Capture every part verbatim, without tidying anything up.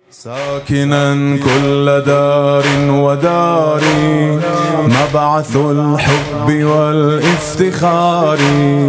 ساكنا كل دار ودار مبعث الحب والافتخار،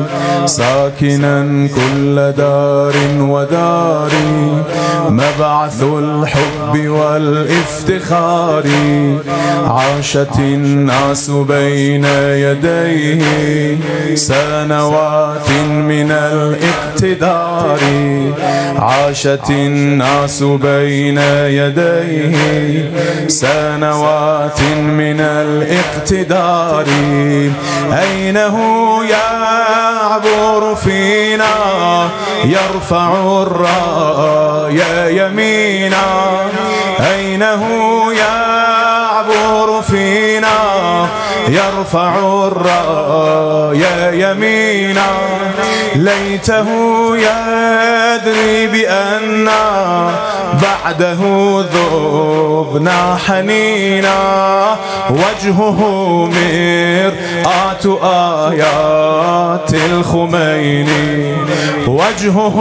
ساكنا كل دار ودار مبعث الحب والافتخار، عاشت الناس بين يديه سنوات من الاقتدار، عاشت الناس بين يديه سنوات من الاقتدار، أين هو يعبر فينا يرفع الراية يمينا، أين هو يعبر فينا يرفع الراية يمينا، ليته يدري بأننا بعده ذبنا حنينا، وجهه مرآة آيات الخميني، وجهه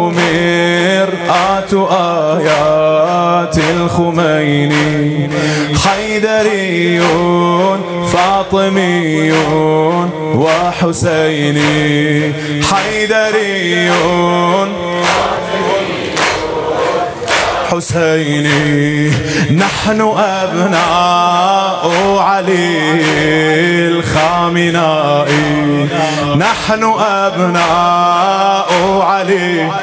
مرآة آيات الخميني، حيدري فاطمي وحسيني، حيدري حسيني، نحن أبناء علي الخامنائي، نحن أبناء علي.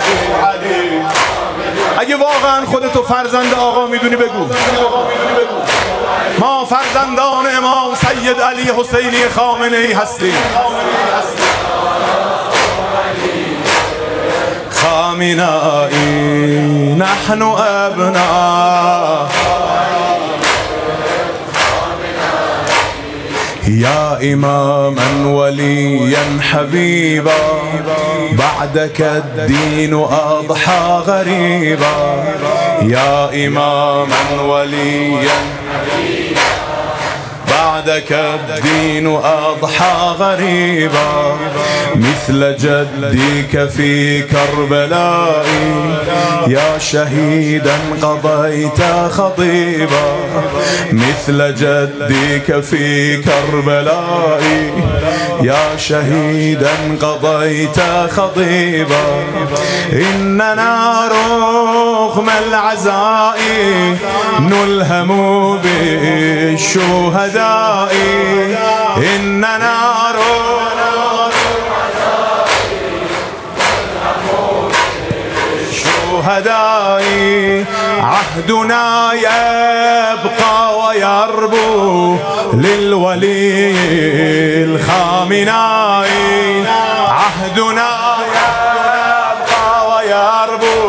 اگه واقعا خودتو فرزند آقا میدونی بگو. ما فرزندان امام سید علی حسینی خامنه‌ای هستیم. خامنائي نحن أبناء يا إماما وليا حبيبا، بعدك الدين أضحى غريبا، يا إماما وليا بعدك الدين أضحى غريبا، مثل جدك في كربلاء يا شهيدا قضيت خطيبا، مثل جدك في كربلاء يا شهيدا قضيت خطيبا، إننا رغم العزاء نلهم بالشهداء، إننا شهداء، عهدنا يبقى ويربو للولي الخامنائي، عهدنا يبقى ويربو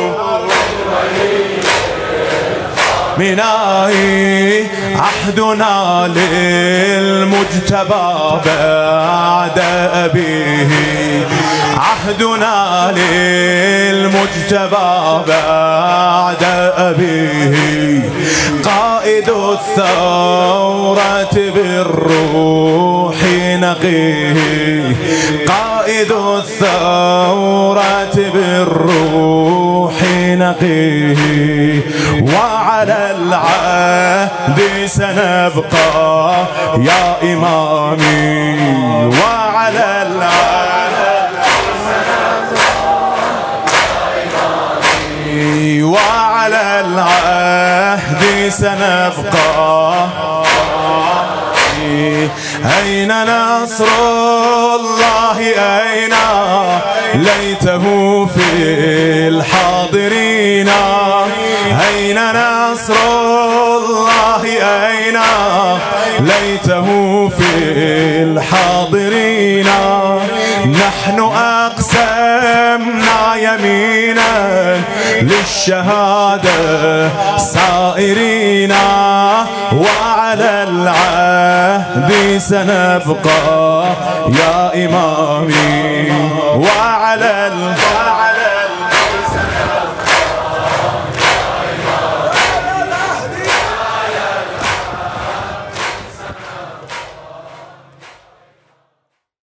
مناي، عهدنا للمجتبى بعد أبيه، عهدنا للمجتبى بعد أبيه، قائد الثورة بالروح نقيه، قائد الثورة بالروح نقيه، وعلى العهد سنبقى يا إمامي، وعلى العهد سنبقى، وعلى العهد سنبقى، أين نصر الله أين ليته في الحاضرين، أين نصر الله أين ليته في الحاضرين، نحن أقسمنا يمينا للشهادة سائرين، وعلى العهد سنبقى يا إمامي، وعلى العهد